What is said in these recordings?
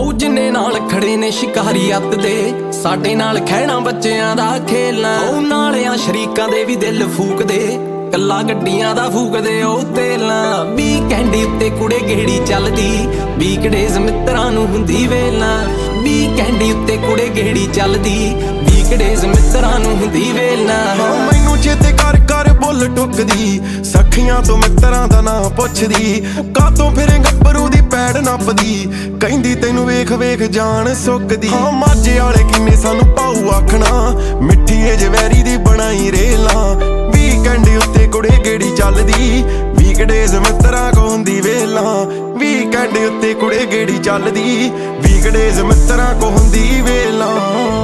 ਉਹ ਜਿੰਨੇ ਨਾਲ ਖੜੇ ਨੇ ਸ਼ਿਕਾਰੀ ਅੱਤ ਦੇ, ਸਾਡੇ ਨਾਲ ਖਹਿਣਾ ਬੱਚਿਆਂ ਦਾ ਖੇਲਣਾ। ਉਹ ਨਾਲਿਆਂ ਸ਼ਰੀਕਾਂ ਦੇ ਵੀ ਦਿਲ ਫੂਕਦੇ, ਕੱਲਾ ਗੱਡੀਆਂ ਦਾ ਫੂਕਦੇ ਉਹ ਤੇਲਾਂ। ਵੀਕਐਂਡ ਉੱਤੇ ਕੁੜੇ ਗੇੜੀ ਚੱਲਦੀ, ਵੀਕਡੇਜ਼ ਮਿੱਤਰਾਂ ਨੂੰ ਹੁੰਦੀ ਵੇਲਾਂ। ਵੀਕਐਂਡ ਉੱਤੇ ਕੁੜੇ ਗੇੜੀ ਚੱਲਦੀ, ਵੀਕਡੇਜ਼ ਮਿੱਤਰਾਂ ਨੂੰ ਹੁੰਦੀ ਵੇਲਾਂ। ਮੈਨੂੰ ਚੇਤੇ ਕਰ ਕਰ ਬੁੱਲ ਟੁੱਕਦੀ, ਸਖੀਆਂ ਤੋਂ ਮਿੱਤਰਾਂ ਦਾ ਨਾਂ ਪੁੱਛਦੀ। ਕਾਤੋਂ ਫਿਰੇ ਗੱਭਰੂ ਦੀ ਪੈੜ ਨੱਪਦੀ, ਕਹਿੰਦੀ ਤੈਨੂੰ ਵੇਖ ਵੇਖ ਜਾਨ ਸੁੱਕਦੀ। ਮਾਝੇ ਵਾਲੇ ਕਿੰਨੇ ਸਾਨੂੰ ਪਾਉ ਆਖਣਾ, ਮਿੱਠੀ ਏ ਜਵੈਰੀ ਦੀ ਬਣਾਈ ਰੇਲਾਂ। ਵੀਕਐਂਡ ਉੱਤੇ ਕੁੜੇ ਗੇੜੀ ਚੱਲਦੀ, ਵੀਕਡੇਜ਼ ਮਿੱਤਰਾਂ ਕੋ ਹੁੰਦੀ ਵੇਲਾਂ। ਵੀਕਐਂਡ ਉੱਤੇ ਕੁੜੇ ਗੇੜੀ ਚੱਲਦੀ, ਵੀਕਡੇਜ਼ ਮਿੱਤਰਾਂ ਕੋ ਹੁੰਦੀ ਵੇਲਾਂ।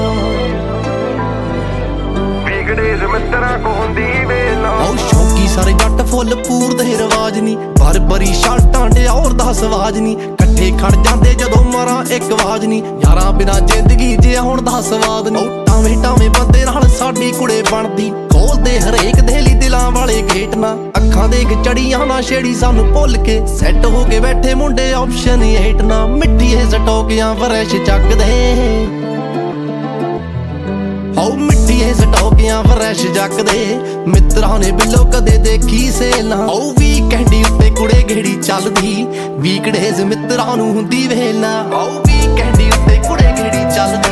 ਵੀਕਡੇਜ਼ ਮਿੱਤਰਾਂ ਕੋ ਹੁੰਦੀ ਵੇਲਾਂ। ਉਹ ਸ਼ੌਕੀ ਸਾਰੇ ਜੱਟ ਫੁੱਲ ਪੂਰਦੇ ਰਵਾਜ ਨੀ, ਬਰੀ ਸ਼ਰਟਾਂ ਡਿਓਰ ਦਾ ਸਵਾਜ ਨੀ। ਇਕੱਠੇ ਖੜ ਜਾਂਦੇ ਜਦੋਂ ਮਾਰਾਂ ਇੱਕ ਆਵਾਜ਼ ਨੀ, ਯਾਰਾਂ ਬਿਨਾਂ ਜ਼ਿੰਦਗੀ ਜਿਆ ਹੁਣ ਦਾ ਸਵਾਦ ਨੀ। ਟਾਵੇਂ ਟਾਵੇਂ ਬੰਦੇ ਨਾਲ ਸਾਡੀ ਕੁੜੇ ਬਣਦੀ, ਖੋਲਦੇ ਹਰੇਕ ਦੇ ਲਈ ਦਿਲਾਂ ਵਾਲੇ ਗੇਟ ਨਾ। ਅੱਖਾਂ ਦੇਖ ਚੜੀਆਂ ਨਾ ਛੇੜੀ ਸਾਨੂੰ ਭੁੱਲ ਕੇ, ਸੈੱਟ ਹੋ ਕੇ ਬੈਠੇ ਮੁੰਡੇ ਆਪਸ਼ਨ 8 ਨਾ। ਮਿੱਟੀ ਇਹ ਸਟੋਕਿਆਂ ਫਰੈਸ਼ ਚੱਕਦੇ, ਹੋ ਮਿੱਟੀ ਇਹ ਸਟੋਕਿਆਂ ਫਰੈਸ਼ ਜੱਕਦੇ। ਮਿੱਤਰਾਂ ਨੇ ਬਿੱਲੋ ਕਦੇ ਦੇਖੀ ਸੇਲਾਂ। ਉਹ ਵੀਕਐਂਡ ਉੱਤੇ ਕੁੜੇ ਗੇੜੀ ਚੱਲਦੀ, ਵੀਕਡੇਜ਼ ਮਿੱਤਰਾਂ ਨੂੰ ਹੁੰਦੀ ਵੇਲਾਂ। ਉਹ ਵੀਕਐਂਡ ਉੱਤੇ ਕੁੜੇ ਗੇੜੀ ਚੱਲਦੀ।